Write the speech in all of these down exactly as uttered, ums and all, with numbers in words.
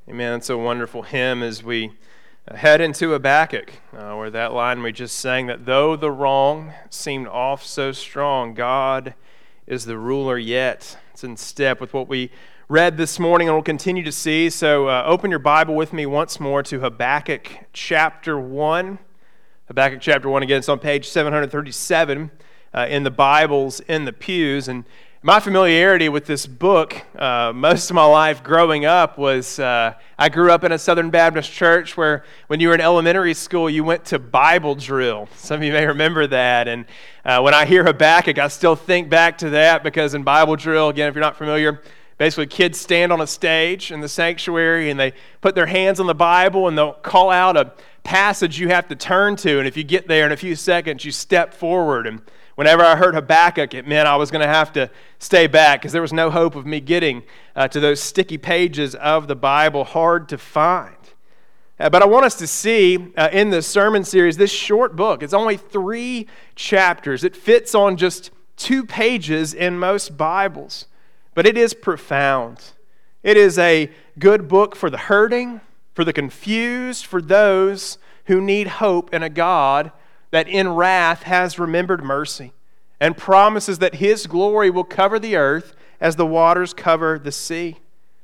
Amen. It's a wonderful hymn as we head into Habakkuk, uh, where that line we just sang, that though the wrong seemed oft so strong, God is the ruler yet. It's in step with what we read this morning and we'll continue to see. So uh, open your Bible with me once more to Habakkuk chapter one. Habakkuk chapter one, again, it's on page seven thirty-seven uh, in the Bibles in the pews. And my familiarity with this book, uh, most of my life growing up was, uh, I grew up in a Southern Baptist church where when you were in elementary school, you went to Bible drill. Some of you may remember that. And uh, when I hear Habakkuk, I still think back to that because in Bible drill, again, if you're not familiar, basically kids stand on a stage in the sanctuary and they put their hands on the Bible and they'll call out a passage you have to turn to. And if you get there in a few seconds, you step forward. And whenever I heard Habakkuk, it meant I was going to have to stay back because there was no hope of me getting uh, to those sticky pages of the Bible, hard to find. Uh, but I want us to see uh, in this sermon series, this short book, it's only three chapters. It fits on just two pages in most Bibles, but it is profound. It is a good book for the hurting, for the confused, for those who need hope in a God that in wrath has remembered mercy and promises that His glory will cover the earth as the waters cover the sea.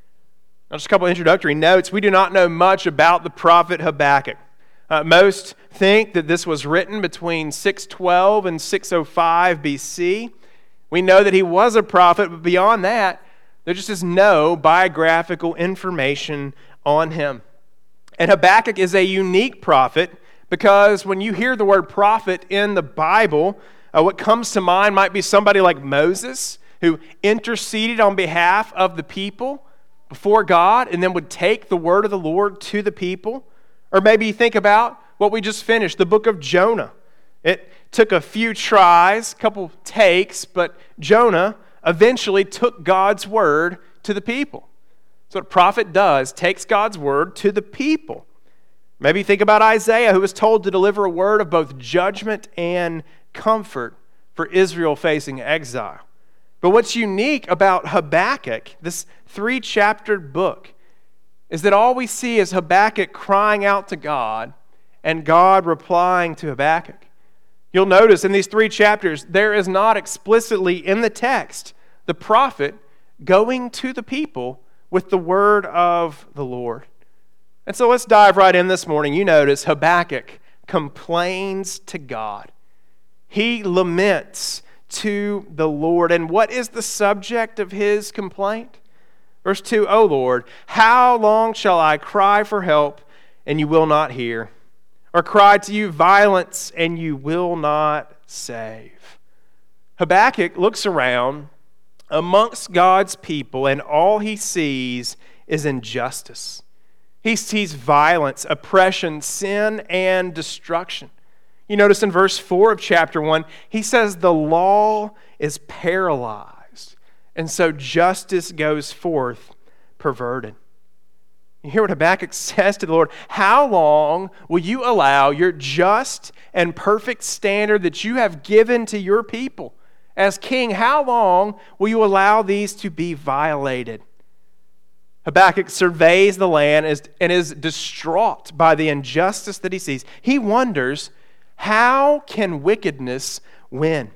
Now, just a couple of introductory notes. We do not know much about the prophet Habakkuk. Uh, most think that this was written between six twelve and six oh five B C. We know that he was a prophet, but beyond that, there just is no biographical information on him. And Habakkuk is a unique prophet because when you hear the word prophet in the Bible, uh, what comes to mind might be somebody like Moses, who interceded on behalf of the people before God and then would take the word of the Lord to the people. Or maybe you think about what we just finished, the book of Jonah. It took a few tries, a couple takes, but Jonah eventually took God's word to the people. That's what a prophet does, takes God's word to the people. Maybe think about Isaiah, who was told to deliver a word of both judgment and comfort for Israel facing exile. But what's unique about Habakkuk, this three-chaptered book, is that all we see is Habakkuk crying out to God and God replying to Habakkuk. You'll notice in these three chapters, there is not explicitly in the text the prophet going to the people with the word of the Lord. And so let's dive right in this morning. You notice Habakkuk complains to God. He laments to the Lord. And what is the subject of his complaint? Verse two, O Lord, how long shall I cry for help and you will not hear? Or cry to you violence and you will not save? Habakkuk looks around amongst God's people and all he sees is injustice. He sees violence, oppression, sin, and destruction. You notice in verse four of chapter one, he says the law is paralyzed, and so justice goes forth perverted. You hear what Habakkuk says to the Lord, how long will you allow your just and perfect standard that you have given to your people as king, how long will you allow these to be violated? Habakkuk surveys the land and is distraught by the injustice that he sees. He wonders, how can wickedness win?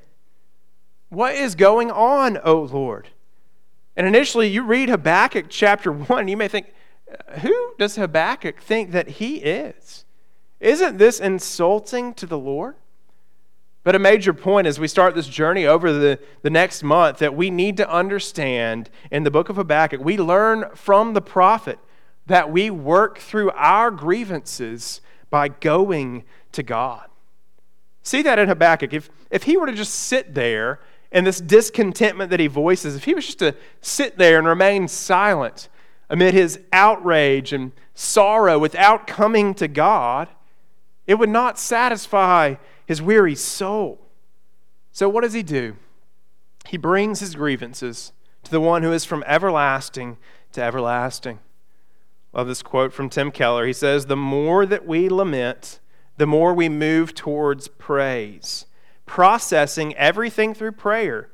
What is going on, O Lord? And initially, you read Habakkuk chapter one, and you may think, who does Habakkuk think that he is? Isn't this insulting to the Lord? But a major point as we start this journey over the, the next month that we need to understand in the book of Habakkuk, we learn from the prophet that we work through our grievances by going to God. See that in Habakkuk. If, if he were to just sit there in this discontentment that he voices, if he was just to sit there and remain silent amid his outrage and sorrow without coming to God, it would not satisfy his weary soul. So what does he do? He brings his grievances to the one who is from everlasting to everlasting. Love this quote from Tim Keller. He says, the more that we lament, the more we move towards praise. Processing everything through prayer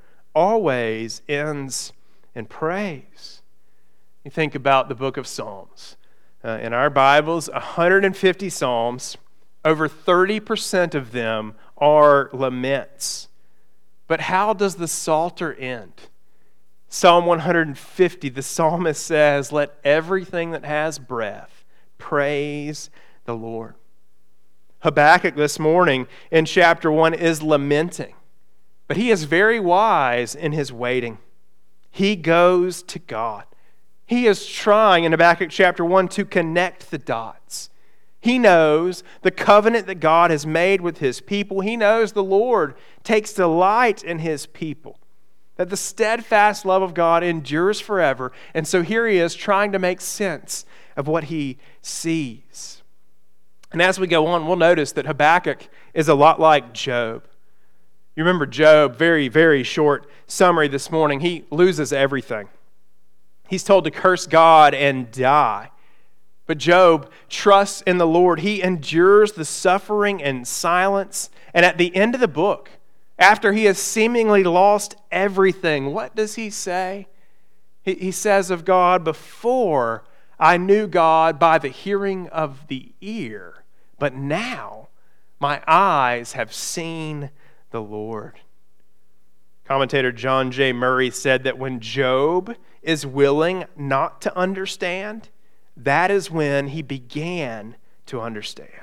always ends in praise. You think about the book of Psalms. uh, in our Bibles, one hundred fifty Psalms. Over thirty percent of them are laments. But how does the Psalter end? Psalm one hundred fifty, the psalmist says, "Let everything that has breath praise the Lord." Habakkuk this morning in chapter one is lamenting, but he is very wise in his waiting. He goes to God. He is trying in Habakkuk chapter one to connect the dots. He knows the covenant that God has made with his people. He knows the Lord takes delight in his people, that the steadfast love of God endures forever. And so here he is trying to make sense of what he sees. And as we go on, we'll notice that Habakkuk is a lot like Job. You remember Job, very, very short summary this morning. He loses everything. He's told to curse God and die. But Job trusts in the Lord. He endures the suffering and silence. And at the end of the book, after he has seemingly lost everything, what does he say? He, he says of God, "Before I knew God by the hearing of the ear, but now my eyes have seen the Lord." Commentator John J. Murray said that when Job is willing not to understand, that is when he began to understand.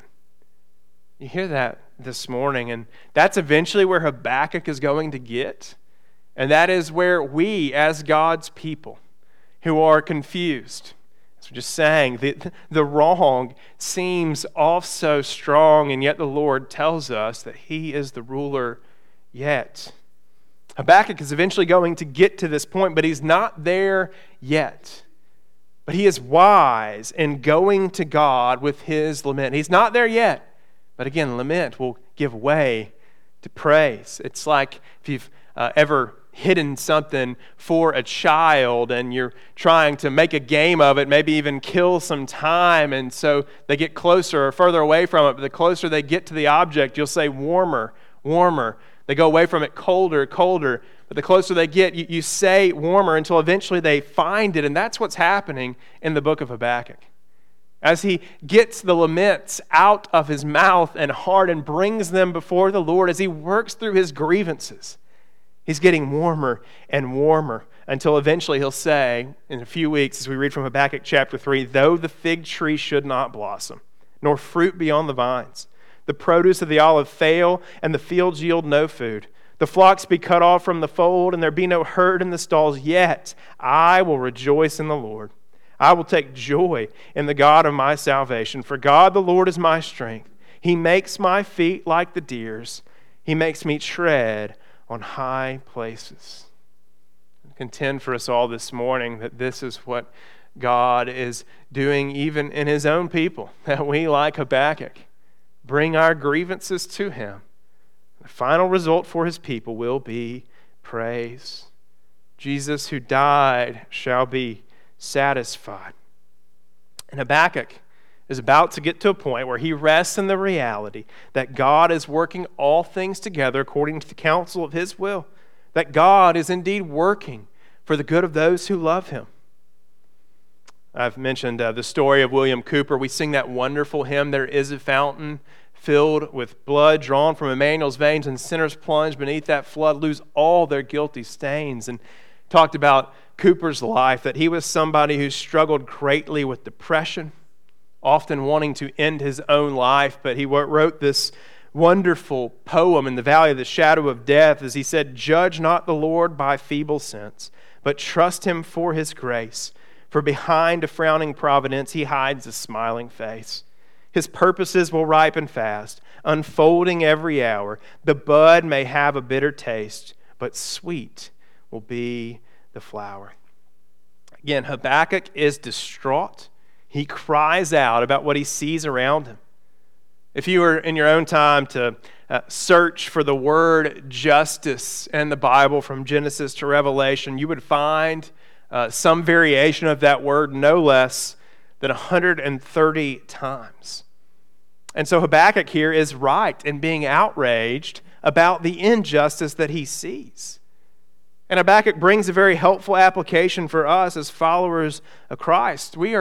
You hear that this morning, and that's eventually where Habakkuk is going to get. And that is where we, as God's people, who are confused, as we're just saying, the, the wrong seems off so strong, and yet the Lord tells us that he is the ruler yet. Habakkuk is eventually going to get to this point, but he's not there yet. But he is wise in going to God with his lament. He's not there yet. But again, lament will give way to praise. It's like if you've uh, ever hidden something for a child and you're trying to make a game of it, maybe even kill some time, and so they get closer or further away from it. But the closer they get to the object, you'll say warmer, warmer. They go away from it colder, colder. But the closer they get, you, you say warmer until eventually they find it. And that's what's happening in the book of Habakkuk. As he gets the laments out of his mouth and heart and brings them before the Lord, as he works through his grievances, he's getting warmer and warmer until eventually he'll say, in a few weeks, as we read from Habakkuk chapter three, "Though the fig tree should not blossom, nor fruit be on the vines, the produce of the olive fail, and the fields yield no food, the flocks be cut off from the fold, and there be no herd in the stalls, yet I will rejoice in the Lord. I will take joy in the God of my salvation. For God the Lord is my strength. He makes my feet like the deer's. He makes me tread on high places." I contend for us all this morning that this is what God is doing even in his own people, that we, like Habakkuk, bring our grievances to him. The final result for his people will be praise. Jesus, who died, shall be satisfied. And Habakkuk is about to get to a point where he rests in the reality that God is working all things together according to the counsel of his will, that God is indeed working for the good of those who love him. I've mentioned uh, the story of William Cooper. We sing that wonderful hymn, "There is a fountain filled with blood drawn from Emmanuel's veins, and sinners plunge beneath that flood, lose all their guilty stains." And talked about Cooper's life, that he was somebody who struggled greatly with depression, often wanting to end his own life, but he wrote this wonderful poem in the valley of the shadow of death, as he said, "Judge not the Lord by feeble sense, but trust him for his grace. For behind a frowning providence he hides a smiling face. His purposes will ripen fast, unfolding every hour. The bud may have a bitter taste, but sweet will be the flower." Again, Habakkuk is distraught. He cries out about what he sees around him. If you were in your own time to uh, search for the word justice in the Bible from Genesis to Revelation, you would find uh, some variation of that word no less than one hundred thirty times. And so Habakkuk here is right in being outraged about the injustice that he sees. And Habakkuk brings a very helpful application for us as followers of Christ. We are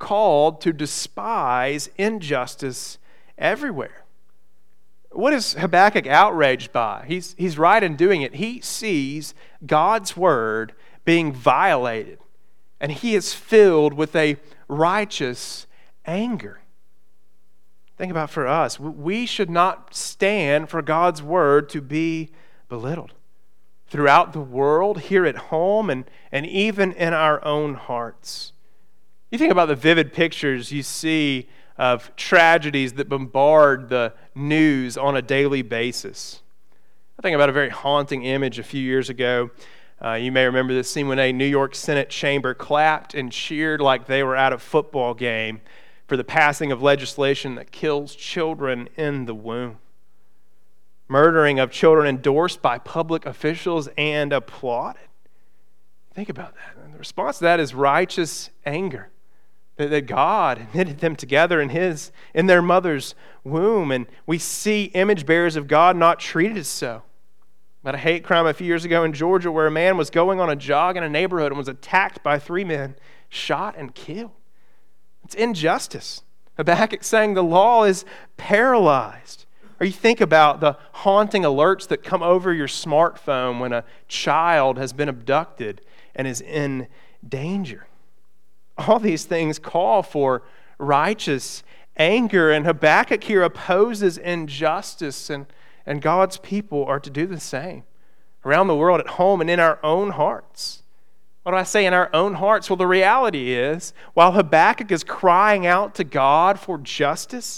called to despise injustice everywhere. What is Habakkuk outraged by? He's, he's right in doing it. He sees God's word being violated, and he is filled with a righteous anger. Think about for us, we should not stand for God's word to be belittled. Throughout the world, here at home, and, and even in our own hearts. You think about the vivid pictures you see of tragedies that bombard the news on a daily basis. I think about a very haunting image a few years ago. Uh, you may remember this scene when a New York Senate chamber clapped and cheered like they were at a football game for the passing of legislation that kills children in the womb. Murdering of children endorsed by public officials and applauded. Think about that. And the response to that is righteous anger. That, that God knitted them together in His, in their mother's womb. And we see image bearers of God not treated as so. About a hate crime a few years ago in Georgia where a man was going on a jog in a neighborhood and was attacked by three men, shot and killed. It's injustice. Habakkuk saying the law is paralyzed. Or you think about the haunting alerts that come over your smartphone when a child has been abducted and is in danger. All these things call for righteous anger, and Habakkuk here opposes injustice, and, and God's people are to do the same around the world, at home, and in our own hearts. What do I say, in our own hearts? Well, the reality is, while Habakkuk is crying out to God for justice,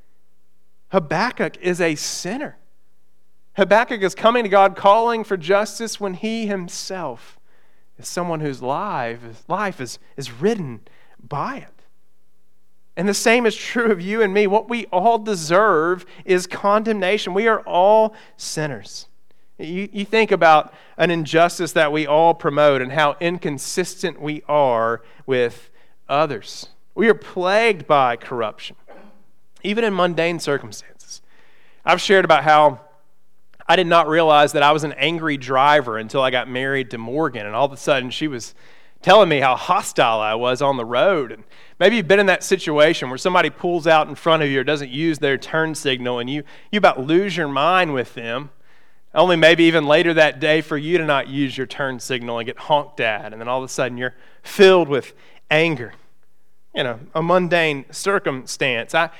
Habakkuk is a sinner. Habakkuk is coming to God calling for justice when he himself is someone whose life, life is, is ridden by it. And the same is true of you and me. What we all deserve is condemnation. We are all sinners. You, you think about an injustice that we all promote and how inconsistent we are with others. We are plagued by corruption, even in mundane circumstances. I've shared about how I did not realize that I was an angry driver until I got married to Morgan, and all of a sudden she was telling me how hostile I was on the road. And maybe you've been in that situation where somebody pulls out in front of you or doesn't use their turn signal, and you, you about lose your mind with them. Only maybe even later that day for you to not use your turn signal and get honked at, and then all of a sudden you're filled with anger. You know, a mundane circumstance. I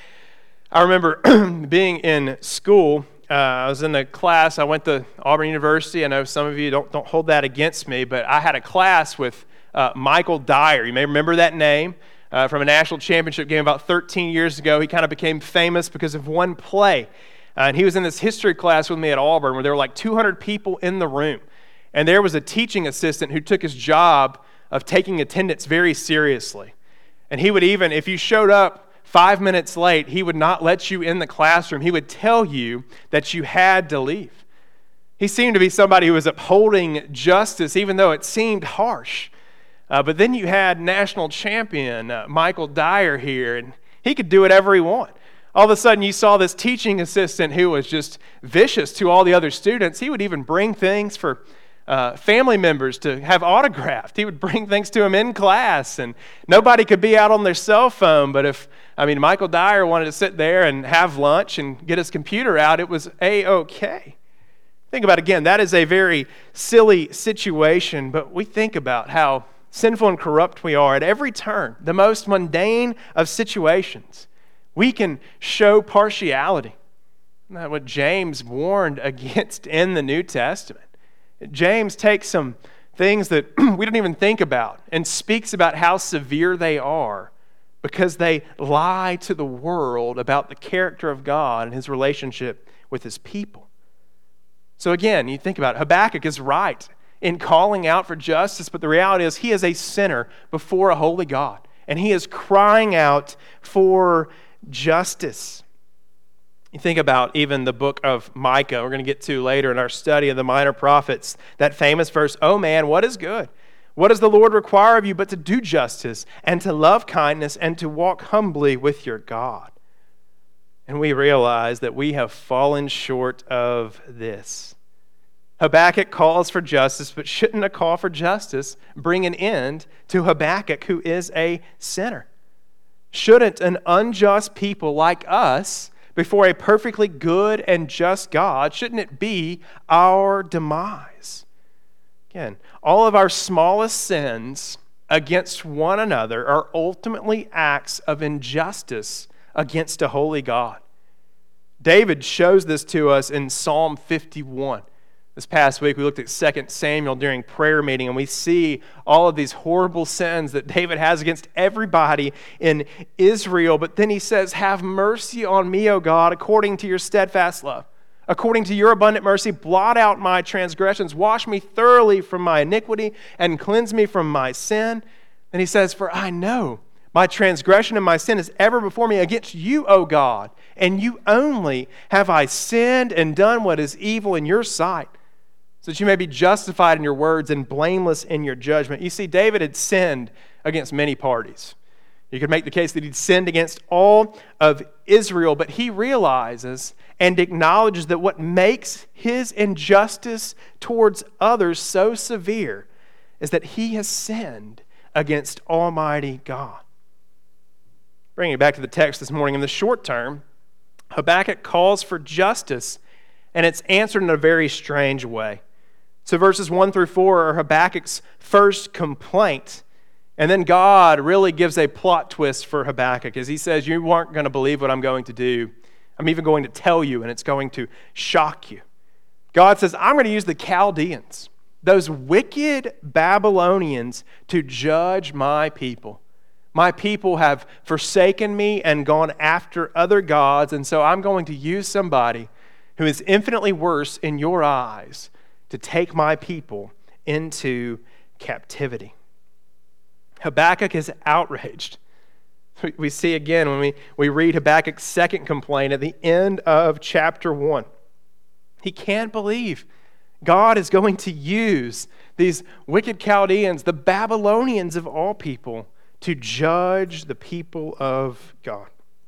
I remember being in school. Uh, I was in a class. I went to Auburn University. I know some of you don't, don't hold that against me, but I had a class with uh, Michael Dyer. You may remember that name uh, from a national championship game about thirteen years ago. He kind of became famous because of one play. Uh, and he was in this history class with me at Auburn where there were like two hundred people in the room. And there was a teaching assistant who took his job of taking attendance very seriously. And he would even, if you showed up Five minutes late, he would not let you in the classroom. He would tell you that you had to leave. He seemed to be somebody who was upholding justice, even though it seemed harsh. Uh, but then you had national champion uh, Michael Dyer here, and he could do whatever he wanted. All of a sudden, you saw this teaching assistant who was just vicious to all the other students. He would even bring things for Uh, family members to have autographed. He would bring things to him in class, and nobody could be out on their cell phone. But if, I mean, Michael Dyer wanted to sit there and have lunch and get his computer out, it was A-okay. Think about it again, that is a very silly situation, but we think about how sinful and corrupt we are at every turn, the most mundane of situations. We can show partiality. Isn't that what James warned against in the New Testament? James takes some things that we don't even think about and speaks about how severe they are because they lie to the world about the character of God and His relationship with His people. So again, you think about it, Habakkuk is right in calling out for justice, but the reality is he is a sinner before a holy God, and he is crying out for justice. You think about even the book of Micah, we're going to get to later in our study of the minor prophets, that famous verse, "Oh man, what is good? What does the Lord require of you but to do justice and to love kindness and to walk humbly with your God?" And we realize that we have fallen short of this. Habakkuk calls for justice, but shouldn't a call for justice bring an end to Habakkuk, who is a sinner? Shouldn't an unjust people like us, before a perfectly good and just God, shouldn't it be our demise? Again, all of our smallest sins against one another are ultimately acts of injustice against a holy God. David shows this to us in Psalm fifty-one. This past week we looked at Second Samuel during prayer meeting, and we see all of these horrible sins that David has against everybody in Israel. But then he says, "Have mercy on me, O God, according to your steadfast love. According to your abundant mercy, blot out my transgressions. Wash me thoroughly from my iniquity and cleanse me from my sin." And he says, "For I know my transgression and my sin is ever before me. Against you, O God, and you only have I sinned and done what is evil in your sight, so that you may be justified in your words and blameless in your judgment." You see, David had sinned against many parties. You could make the case that he'd sinned against all of Israel, but he realizes and acknowledges that what makes his injustice towards others so severe is that he has sinned against Almighty God. Bringing it back to the text this morning, in the short term, Habakkuk calls for justice, and it's answered in a very strange way. So verses one through four are Habakkuk's first complaint. And then God really gives a plot twist for Habakkuk as he says, "You aren't going to believe what I'm going to do. I'm even going to tell you, and it's going to shock you." God says, "I'm going to use the Chaldeans, those wicked Babylonians, to judge my people. My people have forsaken me and gone after other gods, and so I'm going to use somebody who is infinitely worse in your eyes to take my people into captivity." Habakkuk is outraged. We see again when we, we read Habakkuk's second complaint at the end of chapter one. He can't believe God is going to use these wicked Chaldeans, the Babylonians of all people, to judge the people of God.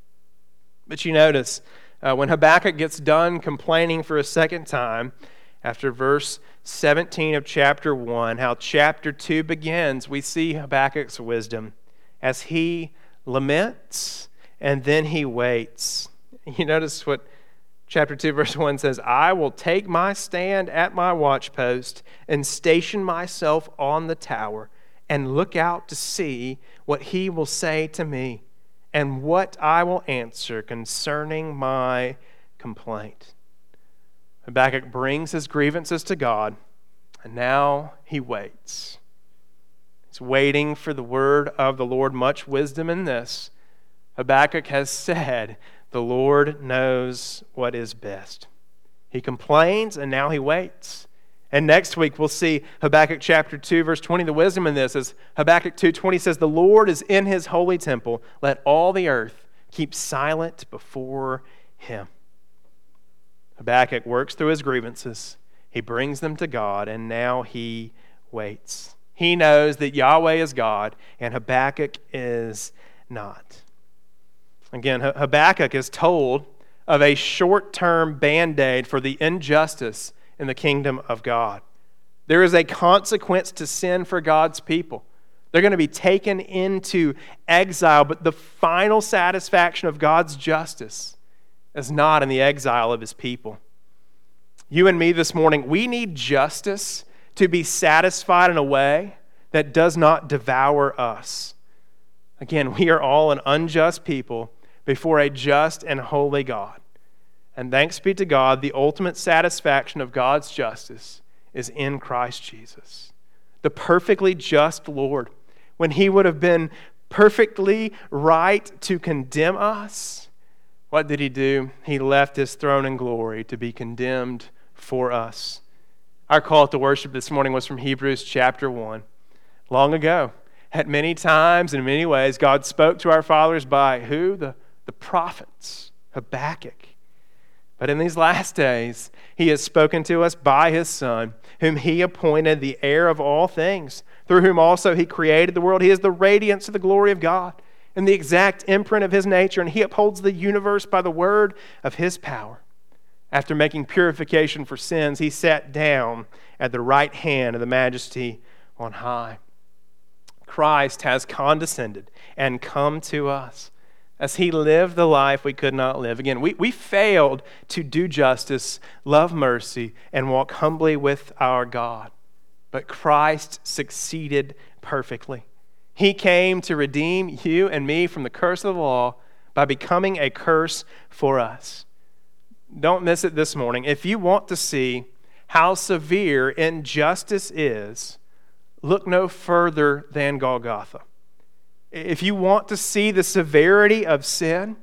But you notice, uh, when Habakkuk gets done complaining for a second time, after verse seventeen of chapter one, how chapter two begins, we see Habakkuk's wisdom as he laments and then he waits. You notice what chapter two, verse one says, "I will take my stand at my watchpost and station myself on the tower and look out to see what he will say to me and what I will answer concerning my complaint." Habakkuk brings his grievances to God, and now he waits. He's waiting for the word of the Lord. Much wisdom in this. Habakkuk has said, the Lord knows what is best. He complains, and now he waits. And next week we'll see Habakkuk chapter two, verse twenty. The wisdom in this is Habakkuk two twenty says, "The Lord is in his holy temple. Let all the earth keep silent before him." Habakkuk works through his grievances. He brings them to God, and now he waits. He knows that Yahweh is God, and Habakkuk is not. Again, Habakkuk is told of a short-term band-aid for the injustice in the kingdom of God. There is a consequence to sin for God's people. They're going to be taken into exile, but the final satisfaction of God's justice is not in the exile of his people. You and me this morning, we need justice to be satisfied in a way that does not devour us. Again, we are all an unjust people before a just and holy God. And thanks be to God, the ultimate satisfaction of God's justice is in Christ Jesus, the perfectly just Lord. When he would have been perfectly right to condemn us, what did he do? He left his throne in glory to be condemned for us. Our call to worship this morning was from Hebrews chapter one. Long ago, at many times and in many ways, God spoke to our fathers by who? The, the prophets, Habakkuk. But in these last days, he has spoken to us by his Son, whom he appointed the heir of all things, through whom also he created the world. He is the radiance of the glory of God and the exact imprint of his nature, and he upholds the universe by the word of his power. After making purification for sins, he sat down at the right hand of the Majesty on high. Christ has condescended and come to us as he lived the life we could not live. Again, we, we failed to do justice, love mercy, and walk humbly with our God. But Christ succeeded perfectly. He came to redeem you and me from the curse of the law by becoming a curse for us. Don't miss it this morning. If you want to see how severe injustice is, look no further than Golgotha. If you want to see the severity of sin,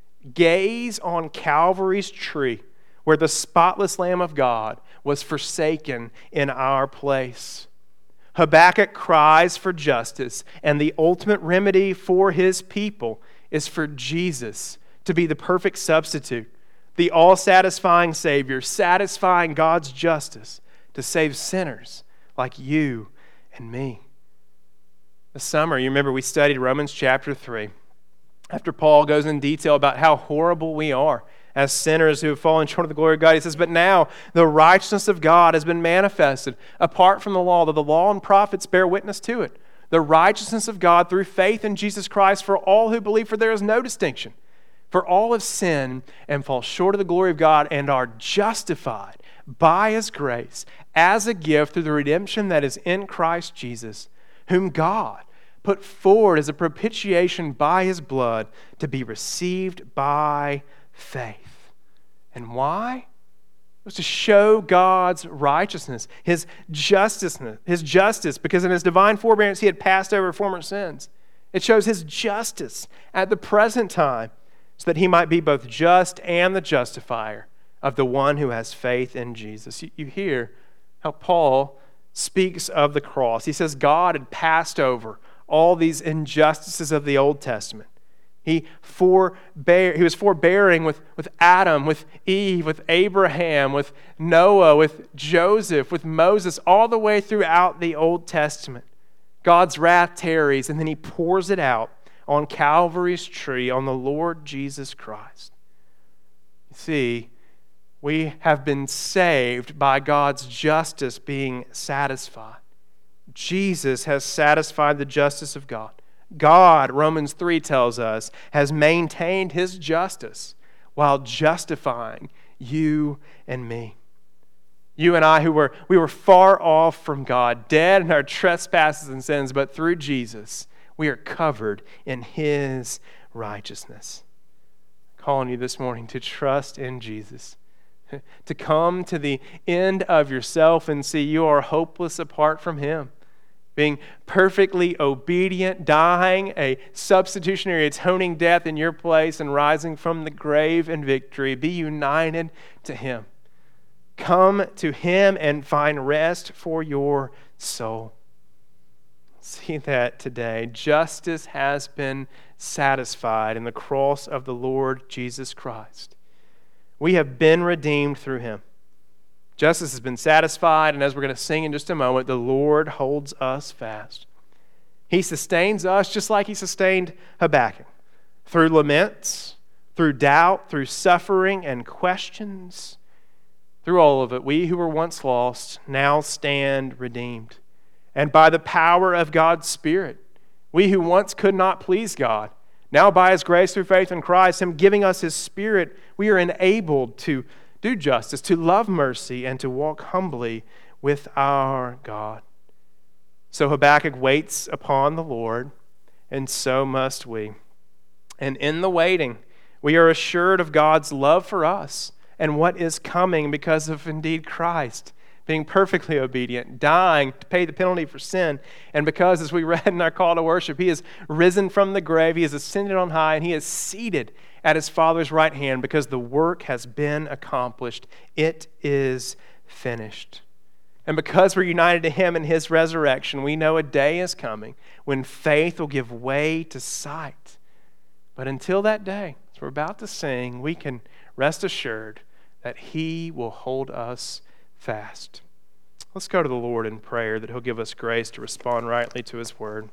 gaze on Calvary's tree, where the spotless Lamb of God was forsaken in our place. Habakkuk cries for justice, and the ultimate remedy for his people is for Jesus to be the perfect substitute, the all-satisfying Savior, satisfying God's justice to save sinners like you and me. This summer, you remember we studied Romans chapter three. After Paul goes in detail about how horrible we are as sinners who have fallen short of the glory of God, he says, but now the righteousness of God has been manifested apart from the law, though the law and prophets bear witness to it. The righteousness of God through faith in Jesus Christ for all who believe, for there is no distinction. For all have sinned and fall short of the glory of God and are justified by His grace as a gift through the redemption that is in Christ Jesus, whom God put forward as a propitiation by His blood to be received by faith. And why? It was to show God's righteousness, His justice, His justice, because in His divine forbearance He had passed over former sins. It shows His justice at the present time, so that He might be both just and the justifier of the one who has faith in Jesus. You, you hear how Paul speaks of the cross. He says God had passed over all these injustices of the Old Testament. He forbear, he was forbearing with, with Adam, with Eve, with Abraham, with Noah, with Joseph, with Moses, all the way throughout the Old Testament. God's wrath tarries, and then He pours it out on Calvary's tree, on the Lord Jesus Christ. You see, we have been saved by God's justice being satisfied. Jesus has satisfied the justice of God. God, Romans three tells us, has maintained His justice while justifying you and me. You and I, who were we were far off from God, dead in our trespasses and sins, but through Jesus, we are covered in His righteousness. I'm calling you this morning to trust in Jesus, to come to the end of yourself and see you are hopeless apart from Him. Being perfectly obedient, dying a substitutionary atoning death in your place and rising from the grave in victory. Be united to Him. Come to Him and find rest for your soul. See that today. Justice has been satisfied in the cross of the Lord Jesus Christ. We have been redeemed through Him. Justice has been satisfied, and as we're going to sing in just a moment, the Lord holds us fast. He sustains us just like He sustained Habakkuk, through laments, through doubt, through suffering and questions. Through all of it, we who were once lost now stand redeemed. And by the power of God's Spirit, we who once could not please God, now by His grace through faith in Christ, Him giving us His Spirit, we are enabled to do justice, to love mercy, and to walk humbly with our God. So Habakkuk waits upon the Lord, and so must we. And in the waiting, we are assured of God's love for us and what is coming because of indeed Christ being perfectly obedient, dying to pay the penalty for sin. And because, as we read in our call to worship, He has risen from the grave, He has ascended on high, and He is seated at His Father's right hand because the work has been accomplished. It is finished. And because we're united to Him in His resurrection, we know a day is coming when faith will give way to sight. But until that day, as we're about to sing, we can rest assured that He will hold us fast. Let's go to the Lord in prayer that He'll give us grace to respond rightly to His word.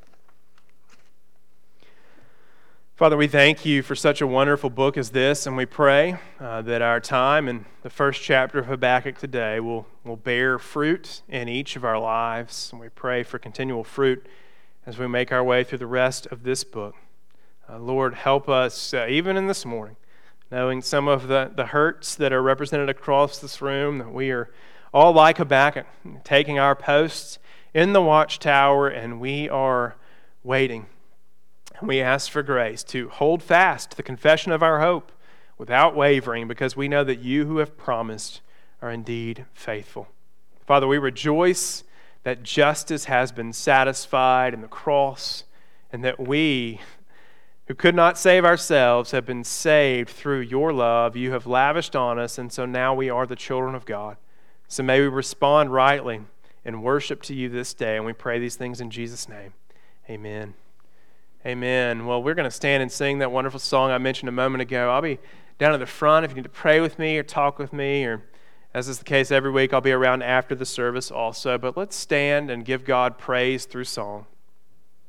Father, we thank You for such a wonderful book as this, and we pray uh, that our time in the first chapter of Habakkuk today will, will bear fruit in each of our lives. And we pray for continual fruit as we make our way through the rest of this book. Uh, Lord, help us, uh, even in this morning, knowing some of the, the hurts that are represented across this room, that we are all like Habakkuk, taking our posts in the watchtower, and we are waiting. And we ask for grace to hold fast to the confession of our hope without wavering, because we know that you who have promised are indeed faithful. Father, we rejoice that justice has been satisfied in the cross, and that we, who could not save ourselves, have been saved through your love you have lavished on us, and so now we are the children of God. So may we respond rightly in worship to you this day, and we pray these things in Jesus' name. Amen. Amen. Well, we're going to stand and sing that wonderful song I mentioned a moment ago. I'll be down at the front if you need to pray with me or talk with me, or as is the case every week, I'll be around after the service also. But let's stand and give God praise through song.